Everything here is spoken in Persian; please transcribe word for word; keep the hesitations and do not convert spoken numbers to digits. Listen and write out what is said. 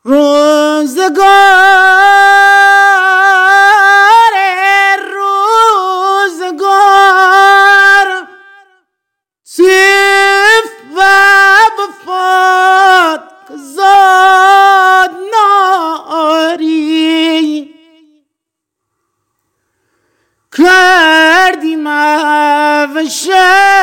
روزگار روزگار سیف و بفاد زاد ناری کردیم افشار